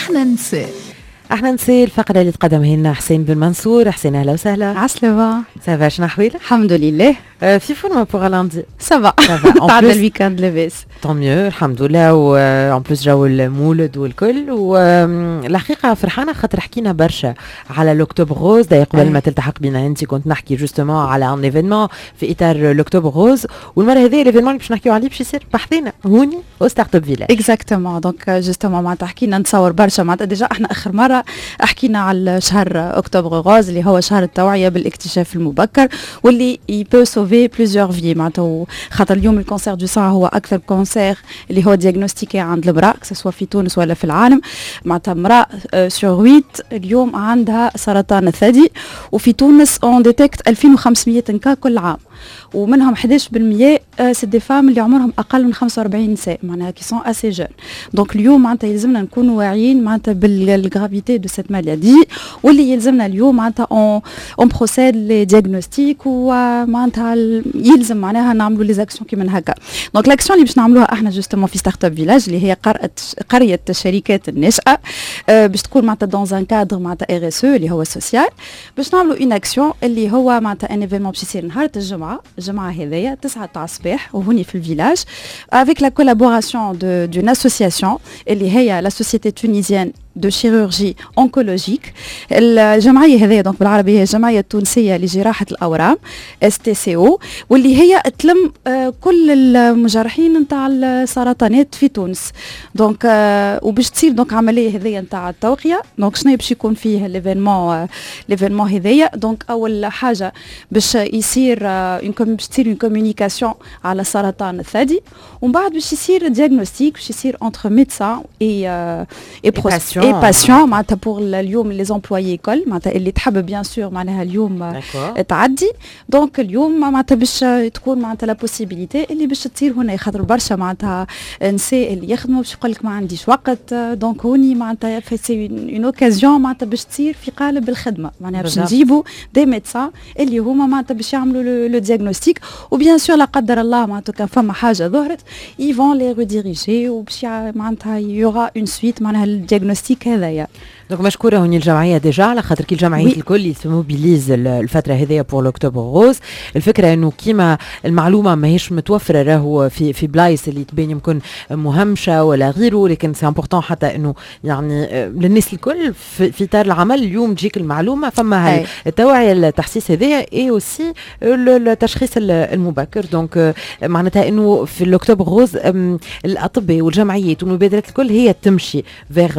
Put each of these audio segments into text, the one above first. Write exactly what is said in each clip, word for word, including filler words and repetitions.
احنا نساء احنا نسي الفقرة اللي تقدمها لنا حسين بن منصور. حسين اهلا وسهلا. عسلامة. سافا شنو احوالك؟ الحمد لله. آه في فورما بوغ لاندي. سافا. تعدى الويكاند لاباس. طون ميو الحمد لله. وان بلوس جاو المولد والكل. والحقيقة فرحانة خاطر حكينا برشا على لوكتوبر روز. دايما قبل ما تلتحق بينا انت كنت نحكي جوستومون على ان ايفينمون في اطار لوكتوبر روز، والمرة هذه الايفينمون اللي باش نحكيو عليه باش يصير بحذنا هوني او ستارت اب فيلاج. اكزاكتومون. دونك جوستومون معناتها حكينا نتصور برشا معناتها ديجا احنا اخر مرة حكينا على شهر اكتوبر غاز اللي هو شهر التوعيه بالاكتشاف المبكر واللي يبو سوفي بليزيور في معناتها خاطر اليوم الكونسير دو سان هو اكثر كونسير اللي هو ديagnostiqué عند المراه سواء في تونس ولا في العالم. معناتها امراه سور ثمانية اليوم عندها سرطان الثدي، وفي تونس اون ديتكت ألفين وخمسمية كا كل عام، ومنهم احد عشر بالمية سي دي فام اللي عمرهم اقل من خمسة وأربعين نساء معناها كي سون اسي جون. دونك اليوم معناتها يلزمنا نكونوا واعيين معناتها بالغرافيتي دو سيت مالادي، واللي يلزمنا اليوم معناتها اون اون بروسيد لي ديagnostic ومعناتها يلزم معناها نعملوا لي زاكسيون كيما هكا. دونك لاكسيون اللي باش نعملوها احنا جوستومون في ستارت اب فيلاج اللي هي قريه قريه الشركات الناشئه أه باش تكون معناتها دون ان كادر معناتها ار اس او اللي هو سوسيال، باش نعملوا اون اكسيون اللي هو معناتها ان ايفينمون باش يصير نهار الجمعه الجمعه هذيا تسعة تاع الصباح وهوني في الفيلاج avec la collaboration de d'une association اللي هي la société tunisienne de chirurgie oncologique. الجمعيه هذه دونك بالعربي هي الجمعيه التونسيه لجراحه الاورام اس تي سي او، واللي هي تلم آه كل المجرحين نتاع السرطانات في تونس. دونك آه وباش تصير دونك عمليه هذه نتاع التوقيه. دونك شنو باش يكون فيه ليفينمون آه ليفينمون هذيا؟ دونك اول حاجه باش يصير آه باش تصير اون كومونيكاسيون على سرطان الثدي، ومن بعد باش يصير ديagnostic باش يصير انتر ميدسان اي اي اي باسيون معناتها بور اليوم لي زومبلويي كل معناتها اللي تحب بيان سور معناها اليوم تعدي. دونك اليوم معناتها باش تكون معناتها لا بوسيبيليتي اللي باش تصير هنا خاطر برشا معناتها نساء اللي يخدموا باش يقول لك ما عنديش وقت. دونك هوني معناتها سي اون اوكازيون معناتها باش تصير في قالب الخدمه معناها باش نجيبوا دي ميدسان اللي هما معناتها باش يعملوا لو ديagnostic، وبيان سور لا قدر الله معناتها كان فما حاجه ظهرت يفون لي ريديريجي وباش معناتها يورا اون سويت معناها الديagnostic هذايا. دونك مشكوره هوني الجمعيه ديجا على خاطر كي الجمعيات الكل يتموبيليز الفتره هذيا بور لوكتوبر روز. الفكره انه كيما المعلومه ماهيش متوفره راهو في في بلايص اللي تبين يمكن مهمشه ولا غيره، لكن سي امبورطون حتى انه يعني للناس الكل في, في اطار العمل اليوم تجيك المعلومه فما هاي التوعيه التحسيس هذايا اي اوسي التشخيص المبكر. دونك معناتها انه في لوكتوبر روز الاطباء والجمعيات والمبادرات الكل هي تمشي فيغ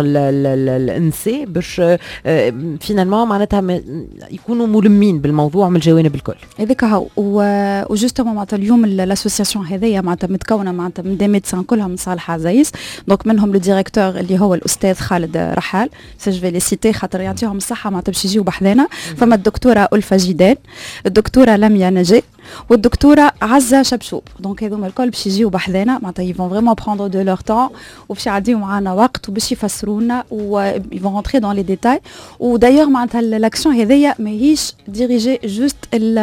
النساء باش فينالمون معناتها يكونوا ملمين بالموضوع من الجوانب الكل. هذاك هو وجوستومون معناتها اليوم الاسوسياسيون هذيا معناتها متكونه معناتها من دي ميدسان كلهم من صالح عزيز. دونك منهم لو ديريكتور اللي هو الاستاذ خالد رحال سي جو في لي سيتي خاطر يعطيهم الصحه معناتها باش يجيو بحذانا. فما الدكتوره ألفة جيدان، الدكتوره لميا نجي، والدكتوره عزه شبشوب. دونك هذوما الكل باش يجيو بحذانا معناتها يفون فريمون بروندر دو لور طون وباش يعديو معنا وقت وباش يفسروا لنا ويفون رونتري دون لي ديتاي. ودايوغ معناتها الاكسيون هذيا ماهيش ديريجي جوست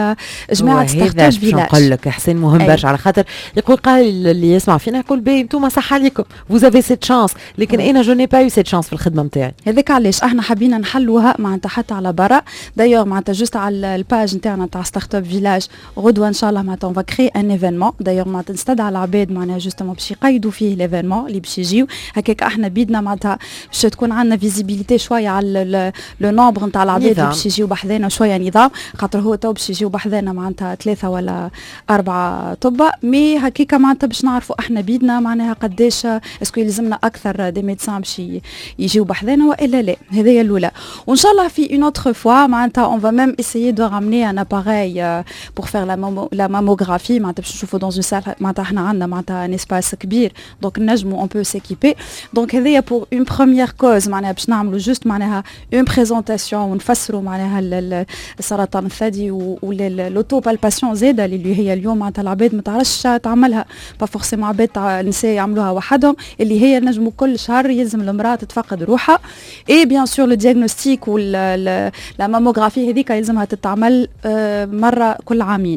جماعه ستارت اب فيلاج. نقول لك حسين مهم برشا على خاطر يقول قال اللي يسمع فينا يقول بي انتم صح عليكم vous avez cette chance، لكن انا جو ني با يو cette chance في الخدمه نتاعي. هذاك علاش احنا حابين نحلوها معناتها حتى على برا. دايوغ معناتها جوست على الباج نتاعنا تاع ستارت اب فيلاج غدوه ان شاء الله معناتها اون فا كري ان ايفينمون. دايوغ معناتها نستدعى العباد معناها جوستومون باش يقيدوا فيه ليفينمون اللي باش يجيو هكاك. احنا بيدنا معناتها باش تكون عندنا فيزيبيليتي شويه على لو نومبر نتاع العباد اللي باش يجيو بحذانا شويه نظام، خاطر هو تو باش يجيو بحذانا معناتها ثلاثه ولا اربعه طباء مي هكاك معناتها باش نعرفوا احنا بيدنا معناها قداش اسكو يلزمنا اكثر دي ميدسان باش يجيو بحذانا والا لا. هذه الاولى. وان شاء الله في اون اوتر فوا معناتها اون فا ميم اسيي دو رامني ان اباري بور فير لا لا ماموغرافي معناتها باش نشوفوا دون اون سال معناتها احنا عندنا معناتها ان اسباس كبير دونك نجموا اون بو سيكيبي. دونك هذيا بور اون بروميير كوز معناها باش نعملوا جوست معناها اون بريزونطاسيون ونفسروا معناها السرطان الثدي ولوتو بالباسيون زاده اللي هي اليوم معناتها العباد ما تعرفش تعملها با فورسيمون عباد تاع النساء يعملوها وحدهم اللي هي نجموا كل شهر يلزم المراه تتفقد روحها. اي بيان سور لو ديagnostic ولا لا ماموغرافي هذيك يلزمها تتعمل مره كل عامين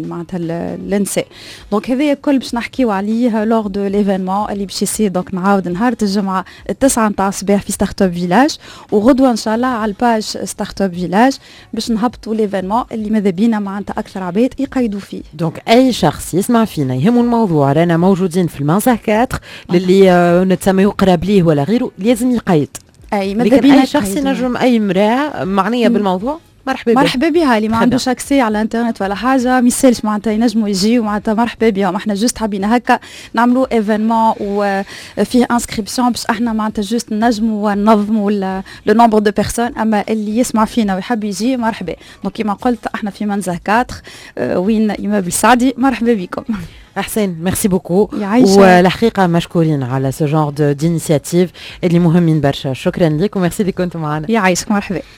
معناتها النساء. دونك هذايا الكل باش نحكيو عليه لور دو ليفينمون اللي باش يصير. دونك نعاود نهار الجمعه التاسعة نتاع الصباح في ستارت اب فيلاج، وغدوه ان شاء الله على الباج ستارت اب فيلاج باش نهبطوا ليفينمون اللي ماذا بينا معناتها اكثر عباد يقيدوا فيه. دونك اي شخص يسمع فينا يهمه الموضوع، رانا موجودين في المنصه أربعة للي آه نتسميو قراب ليه ولا غيره لازم يقيد. اي ماذا بينا اي شخص ينجم، اي امراه معنيه بالموضوع مرحبا بها. مرحبا بها اللي ما عندوش اكسي على الانترنت ولا حاجه، ما يسالش معناتها ينجموا يجيو معناتها مرحبا بهم. احنا جوست حابين هكا نعملوا ايفينمون وفيه انسكريبسيون باش احنا معناتها جوست نجموا ننظموا لو نومبر دو بيرسون. اما اللي يسمع فينا ويحب يجي مرحبا. دونك كيما قلت احنا في منزه أربعة وين ايمابل سعدي. مرحبا بكم. احسن ميرسي بوكو. والحقيقه مشكورين على سو جونر دو دينيسياتيف اللي مهمين برشا. شكرا لك وميرسي اللي كنتوا معنا. يعيشك. مرحبا.